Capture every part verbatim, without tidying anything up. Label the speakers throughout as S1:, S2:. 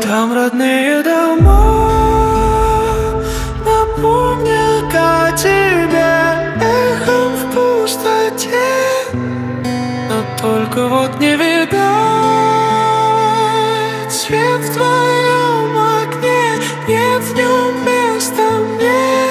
S1: Там родные дома напомнят о тебе эхом в пустоте. Но только вот не видать свет в твоем окне, нет в нем места мне.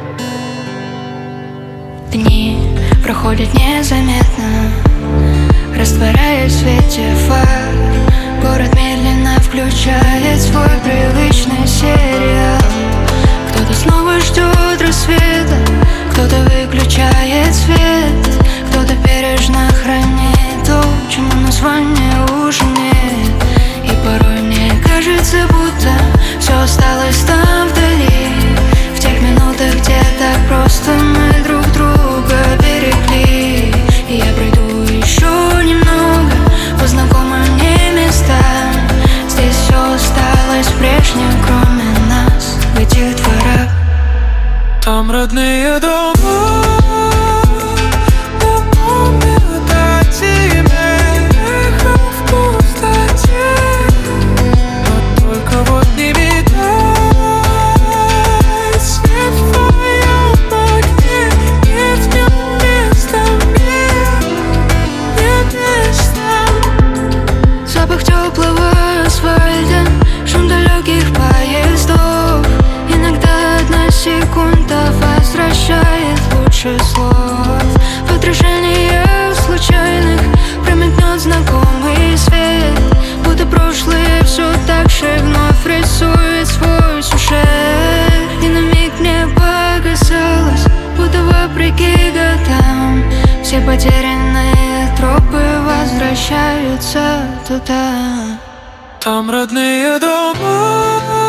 S2: Дни проходят незаметно, растворяясь в свете фар. Город медленно включает свой привычный сериал. Кто-то снова ждет рассвета, кто-то выключает свет, кто-то бережно хранит то, чему названия уже нет. И порой мне кажется, будто все осталось там вдали, в тех минутах, где так просто мы друг друга берегли. И я пройду еще немного по знакомым мне местам. Здесь все осталось прежним, кроме нас, в этих дворах.
S1: Там родные дома напомнят о тебе эхом в пустоте. Но только вот не видать свет в твоем окне, нет в нем места мне, нет места.
S2: Запах теплого асфальта, шум далеких поездов. Иногда одна секунда возвращает лучше слов. В отражениях случайных промелькнет знакомый свет, будто прошлое все так же вновь рисует свой сюжет. И на миг мне показалось, будто вопреки годам все потерянные тропы возвращаются туда.
S1: Там родные дома